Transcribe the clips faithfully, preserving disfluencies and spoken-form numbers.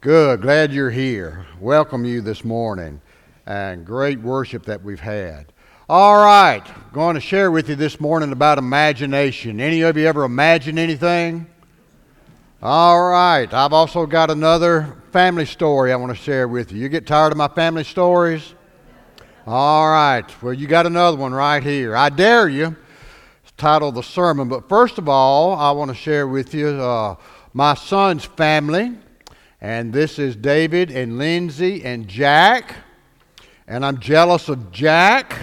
Good. Glad you're here. Welcome you this morning. And great worship that we've had. All right. Going to share with you this morning about imagination. Any of you ever imagine anything? All right. I've also got another family story I want to share with you. You get tired of my family stories? All right. Well, you got another one right here. I dare you. It's the title of the sermon. But first of all, I want to share with you uh, my son's family. And this is David and Lindsay and Jack. And I'm jealous of Jack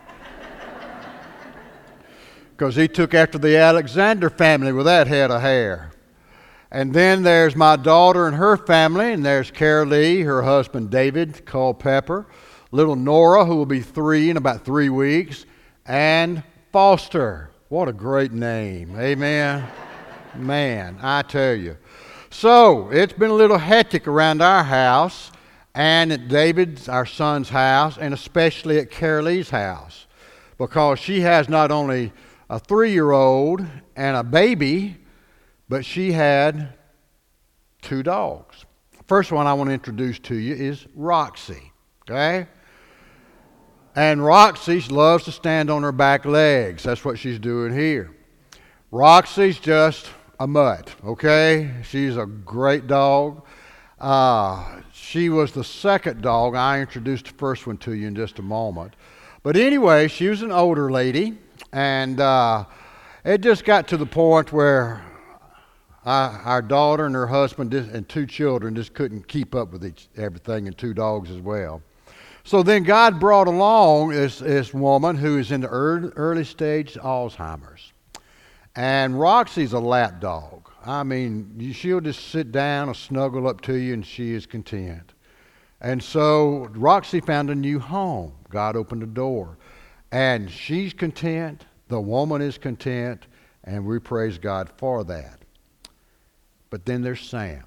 because he took after the Alexander family with that head of hair. And then there's my daughter and her family. And there's Carolee, her husband David Culpepper. Little Nora, who will be three in about three weeks. And Foster. What a great name. Amen. Man, I tell you. So, it's been a little hectic around our house and at David's, our son's house, and especially at Carolee's house because she has not only a three-year-old and a baby, but she had two dogs. First one I want to introduce to you is Roxy, okay? And Roxy loves to stand on her back legs. That's what she's doing here. Roxy's just a mutt, okay? She's a great dog. Uh, she was the second dog. I introduced the first one to you in just a moment. But anyway, she was an older lady, and uh, it just got to the point where I, our daughter and her husband just, and two children just couldn't keep up with each, everything, and two dogs as well. So then God brought along this, this woman who is in the early, early stage Alzheimer's. And Roxy's a lap dog. I mean, she'll just sit down or snuggle up to you, and she is content. And so Roxy found a new home. God opened the door. And she's content. The woman is content. And we praise God for that. But then there's Sam.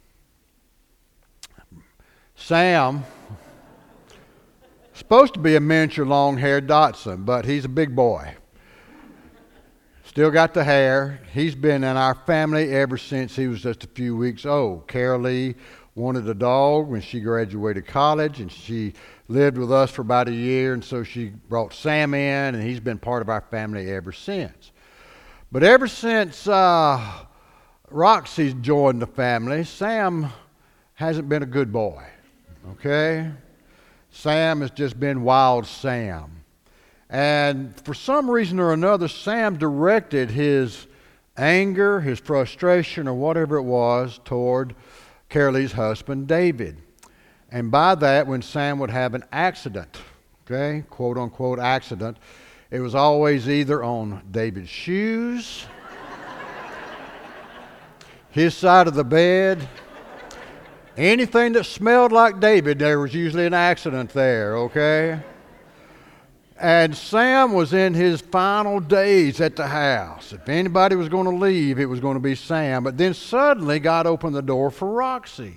Sam, supposed to be a miniature long-haired Dachshund, but he's a big boy. Still got the hair. He's been in our family ever since he was just a few weeks old. Carolee wanted a dog when she graduated college, and she lived with us for about a year, and so she brought Sam in, and he's been part of our family ever since. But ever since uh, Roxy's joined the family, Sam hasn't been a good boy, okay? Sam has just been wild Sam. And for some reason or another, Sam directed his anger, his frustration, or whatever it was toward Carolee's husband, David. And by that, when Sam would have an accident, okay, quote unquote accident, it was always either on David's shoes, his side of the bed, anything that smelled like David, there was usually an accident there, okay? And Sam was in his final days at the house. If anybody was going to leave, it was going to be Sam. But then suddenly God opened the door for Roxy.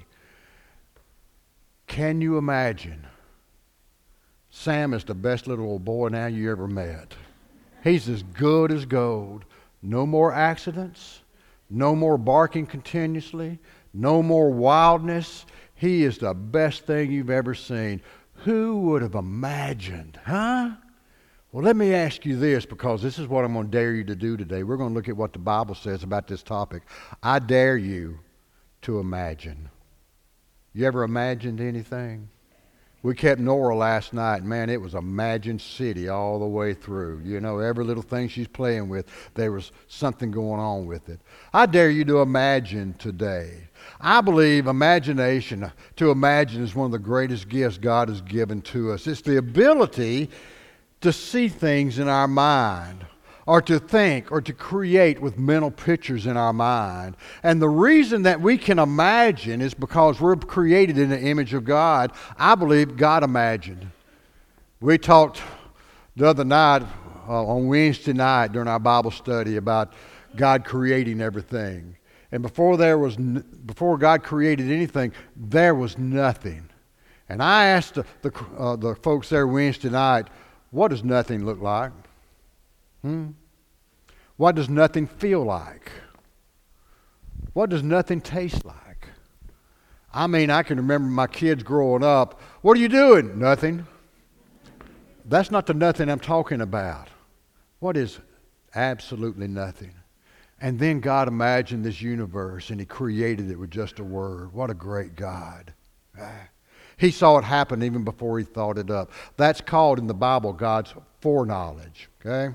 Can you imagine? Sam is the best little old boy now you ever met. He's as good as gold. No more accidents. No more barking continuously. No more wildness. He is the best thing you've ever seen. Who would have imagined, huh? Well, let me ask you this, because this is what I'm going to dare you to do today. We're going to look at what the Bible says about this topic. I dare you to imagine. You ever imagined anything? We kept Nora last night. Man, it was Imagine City all the way through. You know, every little thing she's playing with, there was something going on with it. I dare you to imagine today. I believe imagination, to imagine, is one of the greatest gifts God has given to us. It's the ability to see things in our mind, or to think, or to create with mental pictures in our mind. And the reason that we can imagine is because we're created in the image of God. I believe God imagined. We talked the other night, uh, on Wednesday night during our Bible study, about God creating everything. And before there was, n- before God created anything, there was nothing. And I asked the the, uh, the folks there Wednesday night, what does nothing look like? Hmm? What does nothing feel like? What does nothing taste like? I mean, I can remember my kids growing up. What are you doing? Nothing. That's not the nothing I'm talking about. What is absolutely nothing? And then God imagined this universe and He created it with just a word. What a great God. He saw it happen even before He thought it up. That's called in the Bible God's foreknowledge. Okay?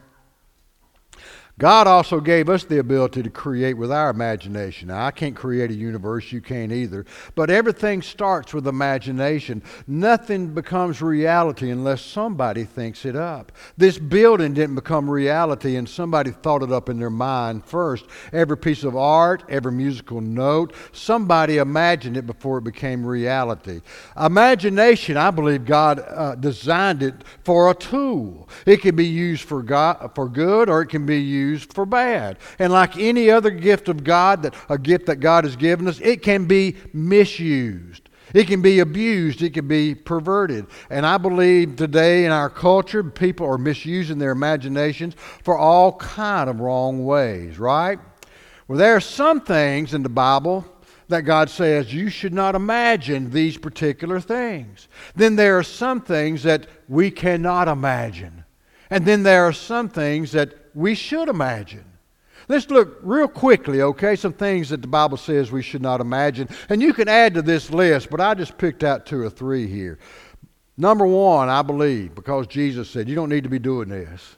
God also gave us the ability to create with our imagination. Now, I can't create a universe, you can't either. But everything starts with imagination. Nothing becomes reality unless somebody thinks it up. This building didn't become reality and somebody thought it up in their mind first. Every piece of art, every musical note, somebody imagined it before it became reality. Imagination, I believe God uh, designed it for a tool. It can be used for God, for good, or it can be used for bad. And like any other gift of God, that a gift that God has given us, it can be misused. It can be abused. It can be perverted. And I believe today in our culture, people are misusing their imaginations for all kind of wrong ways, right? Well, there are some things in the Bible that God says you should not imagine these particular things. Then there are some things that we cannot imagine. And then there are some things that we should imagine. Let's look real quickly, okay, some things that the Bible says we should not imagine. And you can add to this list, but I just picked out two or three here. Number one, I believe, because Jesus said you don't need to be doing this,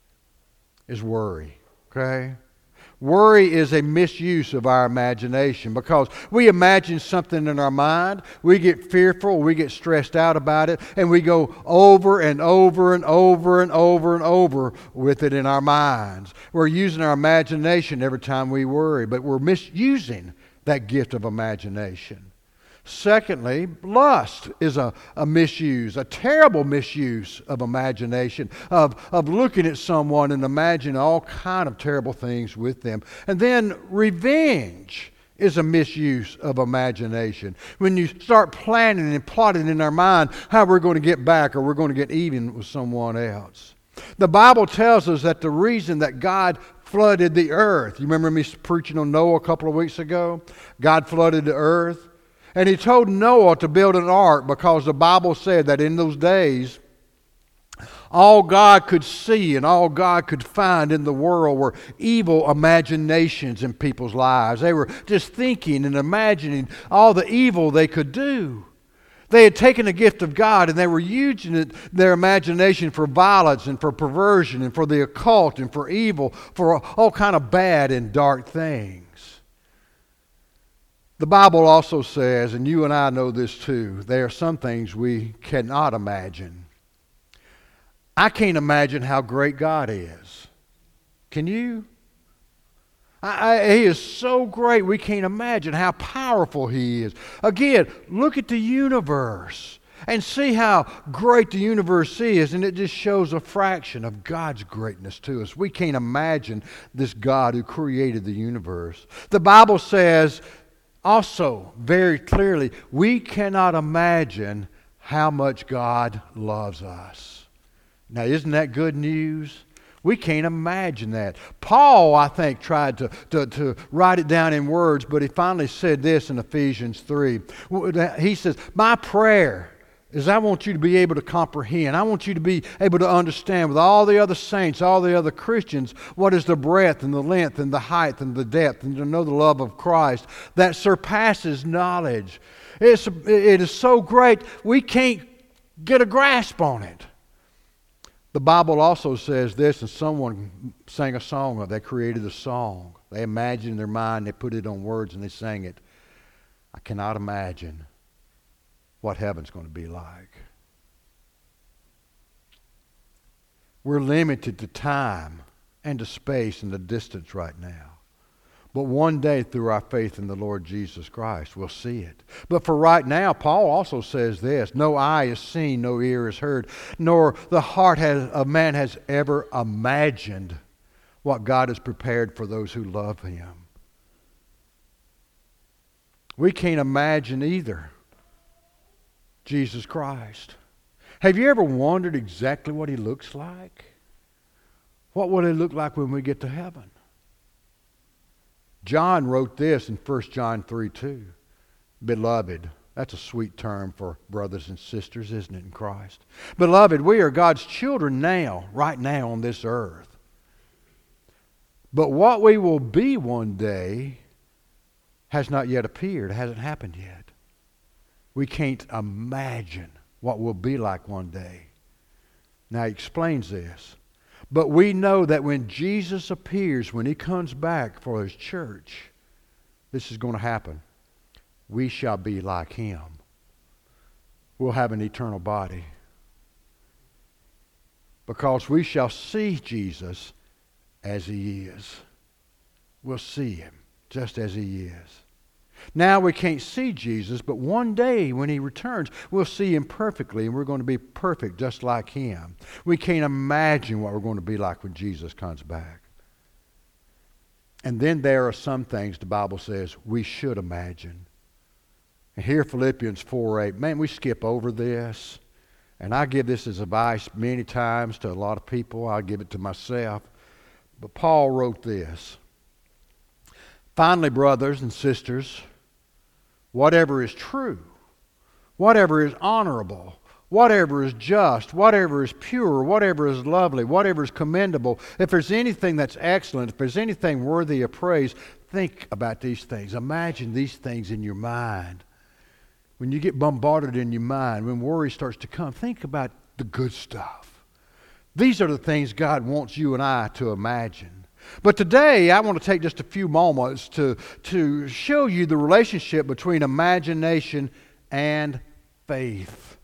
is worry, okay? Worry is a misuse of our imagination because we imagine something in our mind, we get fearful, we get stressed out about it, and we go over and over and over and over and over with it in our minds. We're using our imagination every time we worry, but we're misusing that gift of imagination. Secondly, lust is a, a misuse, a terrible misuse of imagination, of, of looking at someone and imagining all kind of terrible things with them. And then revenge is a misuse of imagination. When you start planning and plotting in our mind how we're going to get back or we're going to get even with someone else. The Bible tells us that the reason that God flooded the earth, you remember me preaching on Noah a couple of weeks ago? God flooded the earth. And He told Noah to build an ark because the Bible said that in those days, all God could see and all God could find in the world were evil imaginations in people's lives. They were just thinking and imagining all the evil they could do. They had taken the gift of God and they were using it, their imagination for violence and for perversion and for the occult and for evil, for all kind of bad and dark things. The Bible also says, and you and I know this too, there are some things we cannot imagine. I can't imagine how great God is. Can you? I, I, he is so great we can't imagine how powerful He is. Again, look at the universe and see how great the universe is, and it just shows a fraction of God's greatness to us. We can't imagine this God who created the universe. The Bible says also, very clearly, we cannot imagine how much God loves us. Now, isn't that good news? We can't imagine that. Paul, I think, tried to, to, to write it down in words, but he finally said this in Ephesians three. He says, my prayer is I want you to be able to comprehend. I want you to be able to understand with all the other saints, all the other Christians, what is the breadth and the length and the height and the depth, and to know the love of Christ that surpasses knowledge. It's, it is so great we can't get a grasp on it. The Bible also says this, and someone sang a song of it. They created a song. They imagined in their mind, they put it on words, and they sang it. I cannot imagine what heaven's going to be like. We're limited to time and to space and the distance right now. But one day through our faith in the Lord Jesus Christ, we'll see it. But for right now, Paul also says this, no eye has seen, no ear has heard, nor the heart has, of man has ever imagined what God has prepared for those who love Him. We can't imagine either Jesus Christ. Have you ever wondered exactly what He looks like? What will He look like when we get to heaven? John wrote this in First John three two. Beloved. That's a sweet term for brothers and sisters, isn't it, in Christ? Beloved, we are God's children now, right now on this earth. But what we will be one day has not yet appeared. It hasn't happened yet. We can't imagine what we'll be like one day. Now he explains this. But we know that when Jesus appears, when he comes back for his church, this is going to happen. We shall be like him. We'll have an eternal body. Because we shall see Jesus as he is. We'll see him just as he is. Now we can't see Jesus, but one day when he returns, we'll see him perfectly, and we're going to be perfect just like him. We can't imagine what we're going to be like when Jesus comes back. And then there are some things the Bible says we should imagine. And here Philippians four eight, man, we skip over this. And I give this as advice many times to a lot of people. I give it to myself. But Paul wrote this. Finally, brothers and sisters, whatever is true, whatever is honorable, whatever is just, whatever is pure, whatever is lovely, whatever is commendable, if there's anything that's excellent, if there's anything worthy of praise, think about these things. Imagine these things in your mind. When you get bombarded in your mind, when worry starts to come, think about the good stuff. These are the things God wants you and I to imagine. But today, I want to take just a few moments to, to show you the relationship between imagination and faith.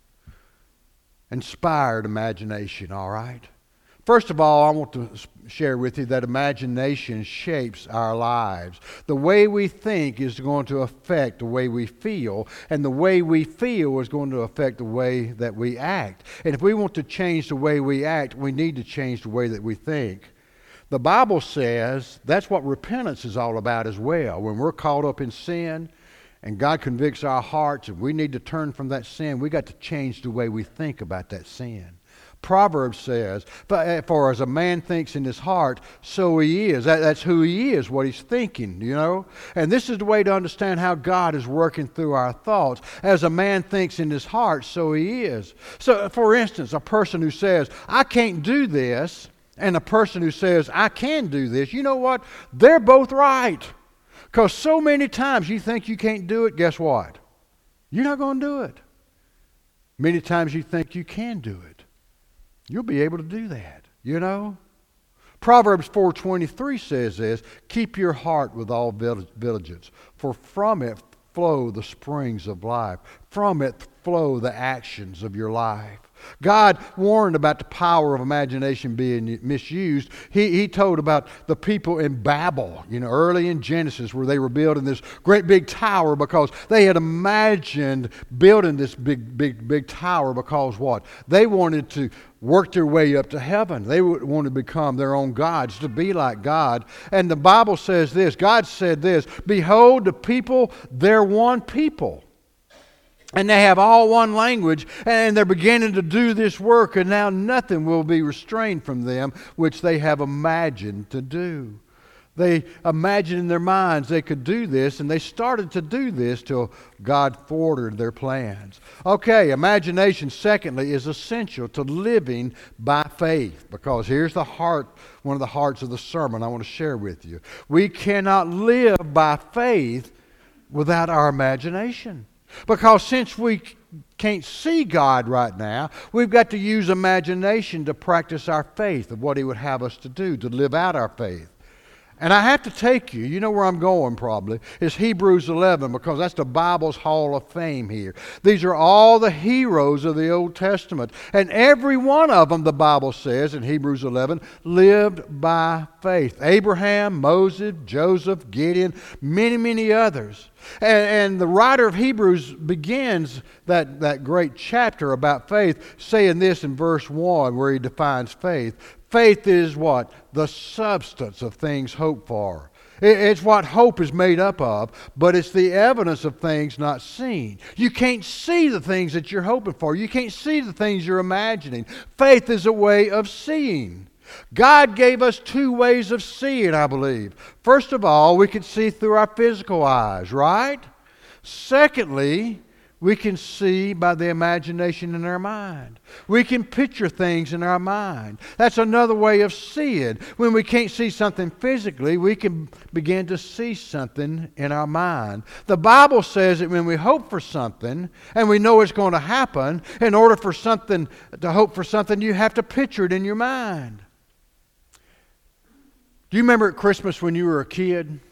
Inspired imagination, all right? First of all, I want to share with you that imagination shapes our lives. The way we think is going to affect the way we feel, and the way we feel is going to affect the way that we act. And if we want to change the way we act, we need to change the way that we think. The Bible says that's what repentance is all about as well. When we're caught up in sin and God convicts our hearts and we need to turn from that sin, we got to change the way we think about that sin. Proverbs says, for as a man thinks in his heart, so he is. That, that's who he is, what he's thinking, you know. And this is the way to understand how God is working through our thoughts. As a man thinks in his heart, so he is. So, for instance, a person who says, I can't do this, and a person who says, I can do this, you know what? They're both right. Because so many times you think you can't do it, guess what? You're not going to do it. Many times you think you can do it. You'll be able to do that, you know? Proverbs four twenty-three says this, keep your heart with all diligence, for from it flow the springs of life. From it flow the actions of your life. God warned about the power of imagination being misused. He, he told about the people in Babel, you know, early in Genesis, where they were building this great big tower because they had imagined building this big, big, big tower because what? They wanted to work their way up to heaven. They wanted to become their own gods, to be like God. And the Bible says this, God said this, behold, the people, they're one people. And they have all one language, and they're beginning to do this work, and now nothing will be restrained from them, which they have imagined to do. They imagined in their minds they could do this, and they started to do this till God thwarted their plans. Okay, imagination, secondly, is essential to living by faith, because here's the heart, one of the hearts of the sermon I want to share with you. We cannot live by faith without our imagination. Because since we can't see God right now, we've got to use imagination to practice our faith of what He would have us to do, to live out our faith. And I have to take you, you know where I'm going probably, is Hebrews eleven, because that's the Bible's Hall of Fame here. These are all the heroes of the Old Testament. And every one of them, the Bible says in Hebrews eleven, lived by faith. Abraham, Moses, Joseph, Gideon, many, many others. And, and the writer of Hebrews begins that, that great chapter about faith saying this in verse one where he defines faith. Faith is what? The substance of things hoped for. It's what hope is made up of, but it's the evidence of things not seen. You can't see the things that you're hoping for. You can't see the things you're imagining. Faith is a way of seeing. God gave us two ways of seeing, I believe. First of all, we can see through our physical eyes, right? Secondly, we can see by the imagination in our mind. We can picture things in our mind. That's another way of seeing. When we can't see something physically, we can begin to see something in our mind. The Bible says that when we hope for something and we know it's going to happen, in order for something to hope for something, you have to picture it in your mind. Do you remember at Christmas when you were a kid?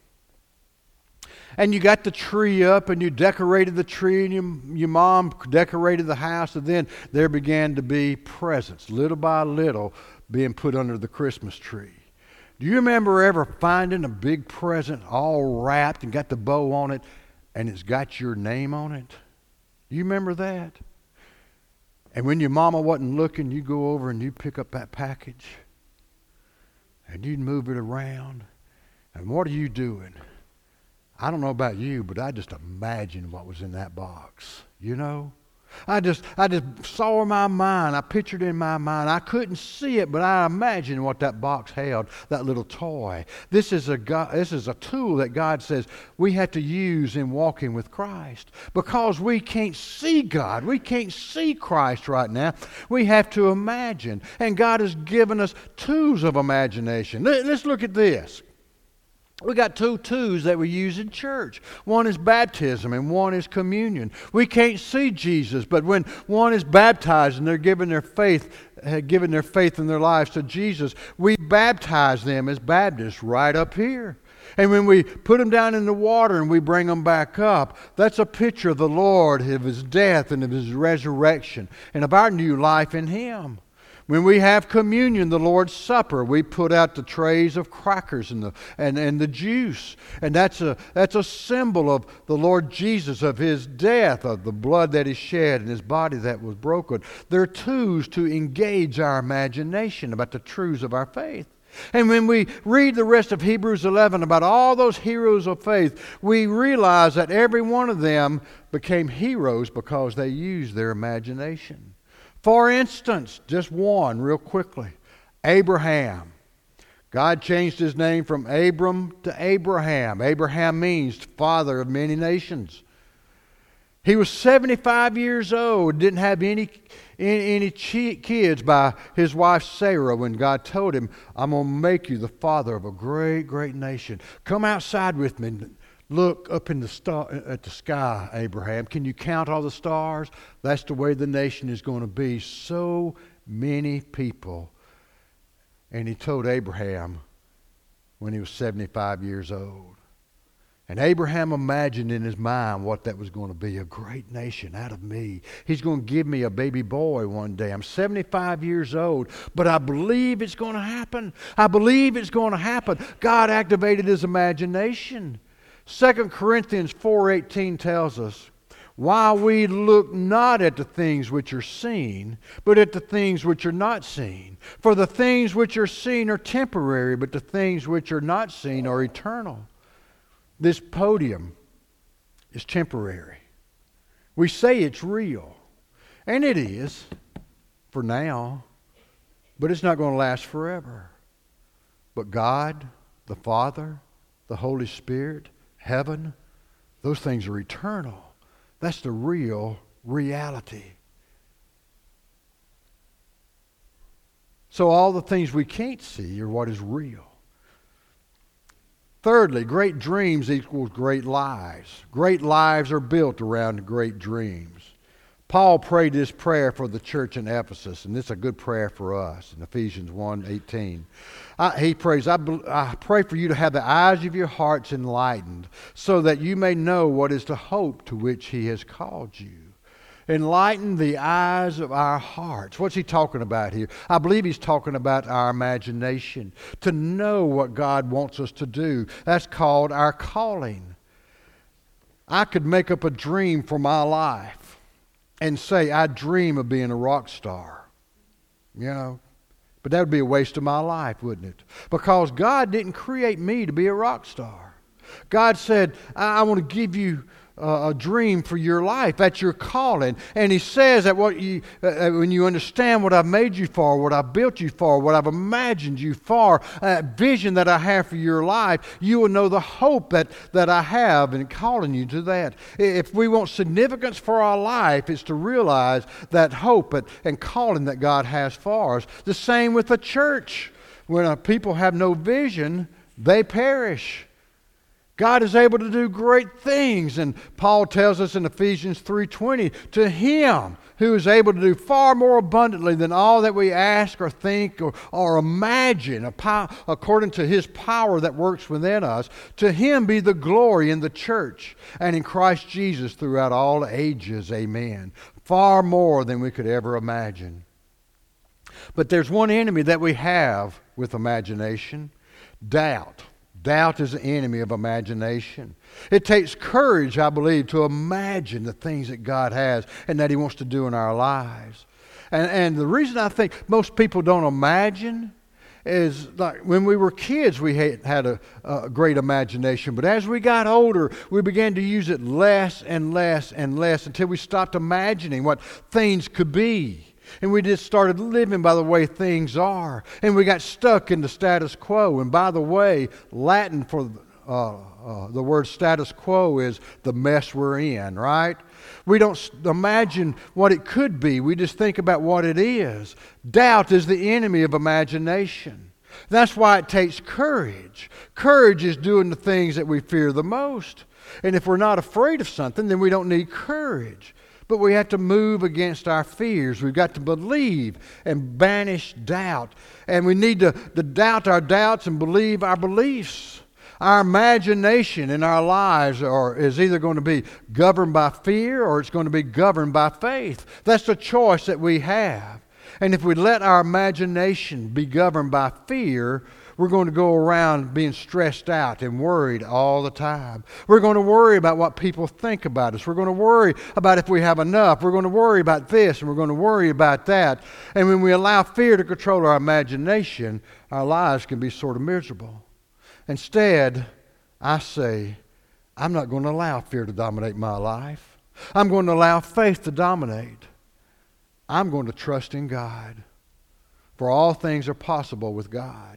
And you got the tree up and you decorated the tree and your, your mom decorated the house, and then there began to be presents, little by little, being put under the Christmas tree. Do you remember ever finding a big present all wrapped and got the bow on it and it's got your name on it? Do you remember that? And when your mama wasn't looking, you go over and you pick up that package and you'd move it around. And what are you doing? I don't know about you, but I just imagined what was in that box, you know? I just I just saw in my mind, I pictured in my mind. I couldn't see it, but I imagined what that box held, that little toy. This is a God, this is a tool that God says we have to use in walking with Christ. Because we can't see God, we can't see Christ right now, we have to imagine. And God has given us tools of imagination. Let's look at this. We got two tools that we use in church. One is baptism and one is communion. We can't see Jesus, but when one is baptized and they're giving their faith, have given their faith in their lives to Jesus, we baptize them as Baptists right up here. And when we put them down in the water and we bring them back up, that's a picture of the Lord, of His death and of His resurrection and of our new life in Him. When we have communion, the Lord's Supper, we put out the trays of crackers and the and, and the juice. And that's a that's a symbol of the Lord Jesus, of His death, of the blood that He shed and His body that was broken. They're tools to engage our imagination about the truths of our faith. And when we read the rest of Hebrews eleven about all those heroes of faith, we realize that every one of them became heroes because they used their imagination. For instance, just one real quickly, Abraham. God changed his name from Abram to Abraham. Abraham means father of many nations. He was seventy-five years old, didn't have any, any, any kids by his wife Sarah when God told him, I'm going to make you the father of a great, great nation. Come outside with me. Look up in the star, at the sky, Abraham. Can you count all the stars? That's the way the nation is going to be. So many people. And he told Abraham when he was seventy-five years old. And Abraham imagined in his mind what that was going to be. A great nation out of me. He's going to give me a baby boy one day. I'm seventy-five years old, but I believe it's going to happen. I believe it's going to happen. God activated his imagination. Second Corinthians four eighteen tells us, while we look not at the things which are seen, but at the things which are not seen. For the things which are seen are temporary, but the things which are not seen are eternal. This podium is temporary. We say it's real, and it is for now, but it's not going to last forever. But God, the Father, the Holy Spirit, heaven, those things are eternal. That's the real reality. So all the things we can't see are what is real. Thirdly, great dreams equals great lives. Great lives are built around great dreams. Paul prayed this prayer for the church in Ephesus, and this is a good prayer for us in Ephesians one eighteen. I, he prays, I, I pray for you to have the eyes of your hearts enlightened, so that you may know what is the hope to which He has called you. Enlighten the eyes of our hearts. What's he talking about here? I believe he's talking about our imagination. To know what God wants us to do. That's called our calling. I could make up a dream for my life and say, I dream of being a rock star. You know, but that would be a waste of my life, wouldn't it? Because God didn't create me to be a rock star. God said, I, I want to give you uh, a dream for your life. That's your calling. And He says that what you, uh, when you understand what I've made you for, what I've built you for, what I've imagined you for, that vision that I have for your life, you will know the hope that, that I have in calling you to that. If we want significance for our life, it's to realize that hope and, and calling that God has for us. The same with the church. When uh, people have no vision, they perish. God is able to do great things, and Paul tells us in Ephesians three twenty, to Him who is able to do far more abundantly than all that we ask or think or, or imagine, according to His power that works within us, to Him be the glory in the church and in Christ Jesus throughout all ages. Amen. Far more than we could ever imagine. But there's one enemy that we have with imagination: doubt. Doubt is the enemy of imagination. It takes courage, I believe, to imagine the things that God has and that He wants to do in our lives. And, and the reason I think most people don't imagine is, like when we were kids, we had, had a, a great imagination. But as we got older, we began to use it less and less and less until we stopped imagining what things could be. And we just started living by the way things are. And we got stuck in the status quo. And by the way, Latin for uh, uh, the word status quo is the mess we're in, right? We don't imagine what it could be. We just think about what it is. Doubt is the enemy of imagination. That's why it takes courage. Courage is doing the things that we fear the most. And if we're not afraid of something, then we don't need courage. But we have to move against our fears. We've got to believe and banish doubt. And we need to, to doubt our doubts and believe our beliefs. Our imagination in our lives are, is either going to be governed by fear or it's going to be governed by faith. That's the choice that we have. And if we let our imagination be governed by fear, we're going to go around being stressed out and worried all the time. We're going to worry about what people think about us. We're going to worry about if we have enough. We're going to worry about this and we're going to worry about that. And when we allow fear to control our imagination, our lives can be sort of miserable. Instead, I say, I'm not going to allow fear to dominate my life. I'm going to allow faith to dominate. I'm going to trust in God. For all things are possible with God.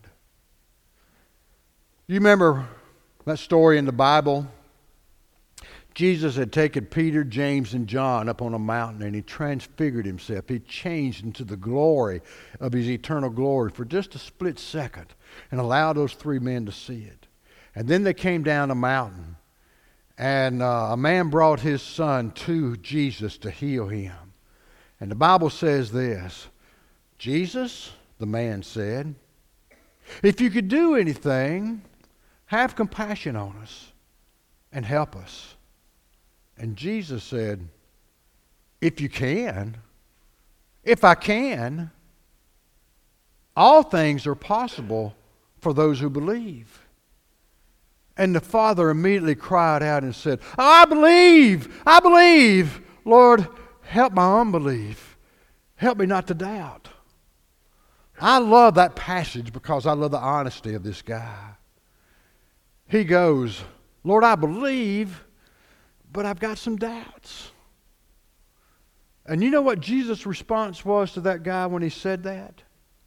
You remember that story in the Bible? Jesus had taken Peter, James, and John up on a mountain and He transfigured Himself. He changed into the glory of His eternal glory for just a split second and allowed those three men to see it. And then they came down a mountain and uh, a man brought his son to Jesus to heal him. And the Bible says this: Jesus, the man said, if you could do anything, have compassion on us and help us. And Jesus said, if you can, if I can, all things are possible for those who believe. And the father immediately cried out and said, I believe, I believe. Lord, help my unbelief. Help me not to doubt. I love that passage because I love the honesty of this guy. He goes, Lord, I believe, but I've got some doubts. And you know what Jesus' response was to that guy when he said that?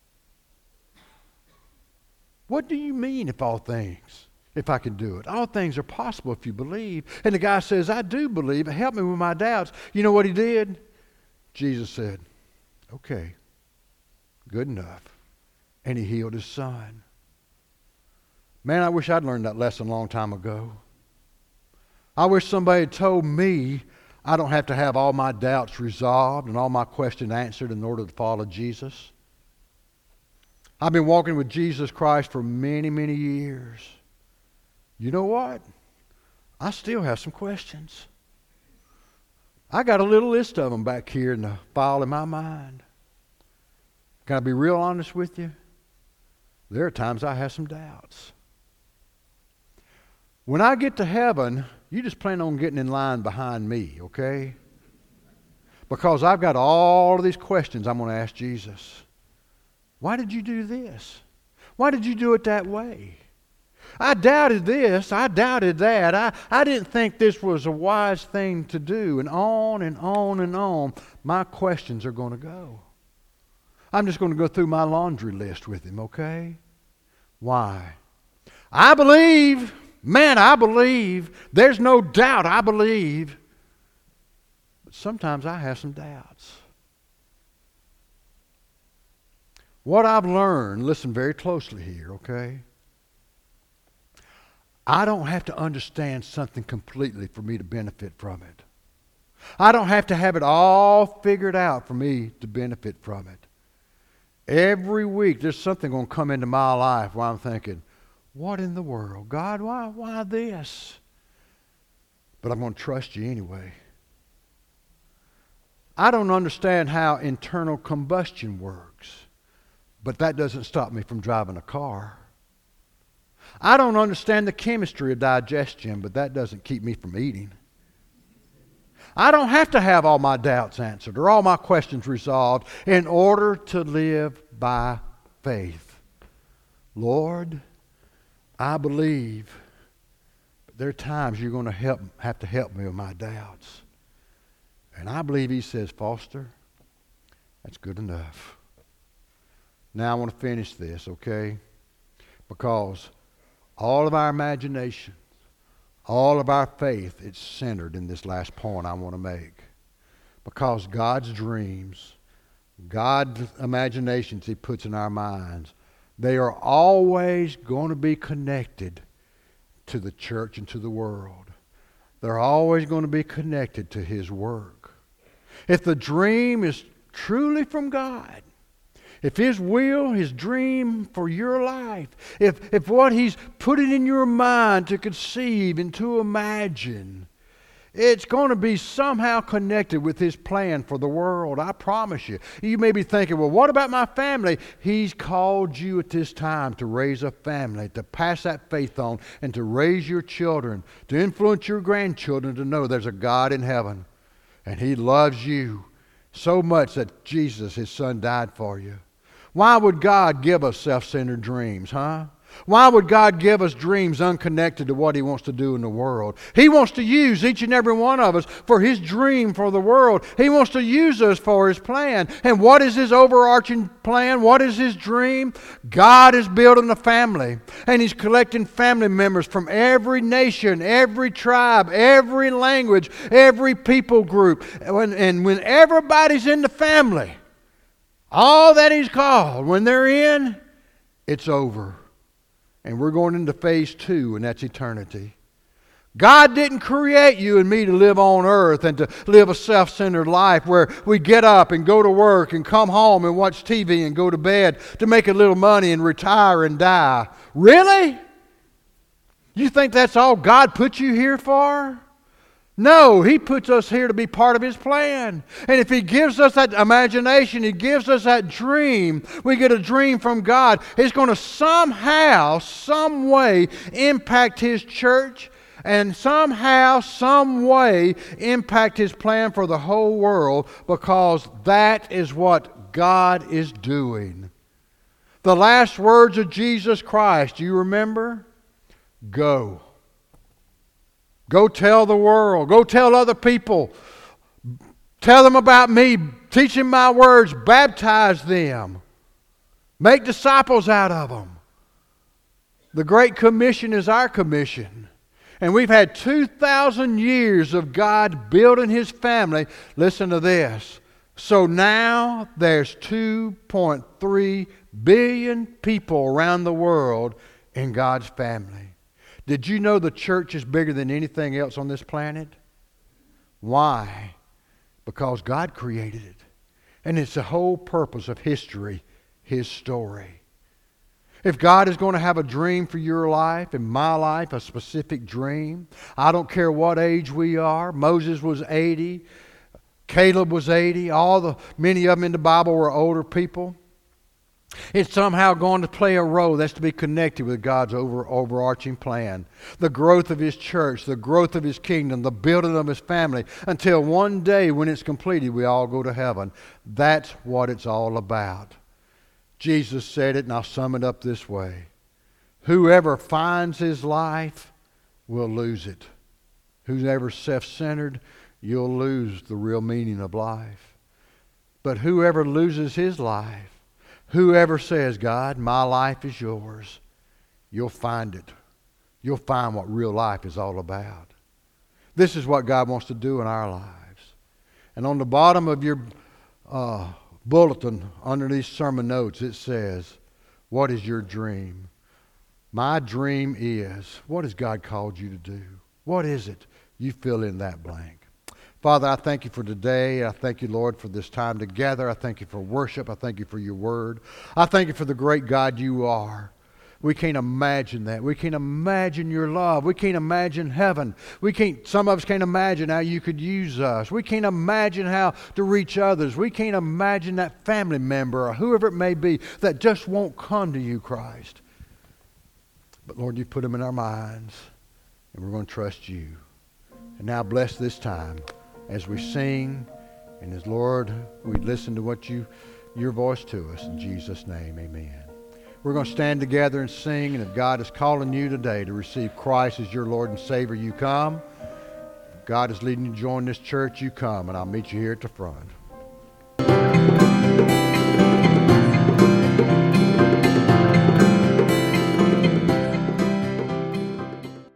What do you mean, if all things, if I can do it? All things are possible if you believe. And the guy says, I do believe. Help me with my doubts. You know what he did? Jesus said, okay, good enough. And He healed his son. Man, I wish I'd learned that lesson a long time ago. I wish somebody had told me I don't have to have all my doubts resolved and all my questions answered in order to follow Jesus. I've been walking with Jesus Christ for many, many years. You know what? I still have some questions. I got a little list of them back here in the file in my mind. Can I be real honest with you? There are times I have some doubts. When I get to heaven, you just plan on getting in line behind me, okay? Because I've got all of these questions I'm going to ask Jesus. Why did you do this? Why did you do it that way? I doubted this. I doubted that. I, I didn't think this was a wise thing to do. And on and on and on, my questions are going to go. I'm just going to go through my laundry list with him, okay? Why? I believe. Man, I believe. There's no doubt. I believe. But sometimes I have some doubts. What I've learned, listen very closely here, okay? I don't have to understand something completely for me to benefit from it. I don't have to have it all figured out for me to benefit from it. Every week there's something going to come into my life where I'm thinking, what in the world? God, why, why this? But I'm going to trust you anyway. I don't understand how internal combustion works, but that doesn't stop me from driving a car. I don't understand the chemistry of digestion, but that doesn't keep me from eating. I don't have to have all my doubts answered or all my questions resolved in order to live by faith. Lord, I believe, but there are times you're going to help, have to help me with my doubts. And I believe he says, Foster, that's good enough. Now I want to finish this, okay? Because all of our imaginations, all of our faith, it's centered in this last point I want to make. Because God's dreams, God's imaginations he puts in our minds, they are always going to be connected to the church and to the world. They're always going to be connected to his work. If the dream is truly from God, if his will, his dream for your life, if, if what he's putting in your mind to conceive and to imagine, it's going to be somehow connected with his plan for the world. I promise you. You may be thinking, well, what about my family? He's called you at this time to raise a family, to pass that faith on, and to raise your children, to influence your grandchildren to know there's a God in heaven, and he loves you so much that Jesus, his son, died for you. Why would God give us self-centered dreams, huh? Why would God give us dreams unconnected to what he wants to do in the world? He wants to use each and every one of us for his dream for the world. He wants to use us for his plan. And what is his overarching plan? What is his dream? God is building a family. And he's collecting family members from every nation, every tribe, every language, every people group. And, and when everybody's in the family, all that he's called, when they're in, it's over. And we're going into phase two, and that's eternity. God didn't create you and me to live on earth and to live a self-centered life where we get up and go to work and come home and watch T V and go to bed to make a little money and retire and die. Really? You think that's all God put you here for? No, he puts us here to be part of his plan. And if he gives us that imagination, he gives us that dream, we get a dream from God, it's going to somehow, some way impact his church and somehow, some way impact his plan for the whole world, because that is what God is doing. The last words of Jesus Christ, do you remember? Go. Go tell the world. Go tell other people. Tell them about me. Teach them my words. Baptize them. Make disciples out of them. The Great Commission is our commission. And we've had two thousand years of God building his family. Listen to this. So now there's two point three billion people around the world in God's family. Did you know the church is bigger than anything else on this planet? Why? Because God created it. And it's the whole purpose of history, his story. If God is going to have a dream for your life, in my life, a specific dream, I don't care what age we are. Moses was eighty. Caleb was eighty. All the many of them in the Bible were older people. It's somehow going to play a role that's to be connected with God's over, overarching plan. The growth of his church, the growth of his kingdom, the building of his family, until one day when it's completed, we all go to heaven. That's what it's all about. Jesus said it, and I'll sum it up this way. Whoever finds his life will lose it. Whoever's self-centered, you'll lose the real meaning of life. But whoever loses his life, whoever says, God, my life is yours, you'll find it. You'll find what real life is all about. This is what God wants to do in our lives. And on the bottom of your uh, bulletin, under these sermon notes, it says, what is your dream? My dream is, what has God called you to do? What is it? You fill in that blank. Father, I thank you for today. I thank you, Lord, for this time together. I thank you for worship. I thank you for your word. I thank you for the great God you are. We can't imagine that. We can't imagine your love. We can't imagine heaven. We can't, some of us can't imagine how you could use us. We can't imagine how to reach others. We can't imagine that family member or whoever it may be that just won't come to you, Christ. But Lord, you put them in our minds, and we're going to trust you. And now bless this time as we sing, and as, Lord, we listen to what you, your voice to us. In Jesus' name, amen. We're going to stand together and sing, and if God is calling you today to receive Christ as your Lord and Savior, you come. If God is leading you to join this church, you come, and I'll meet you here at the front.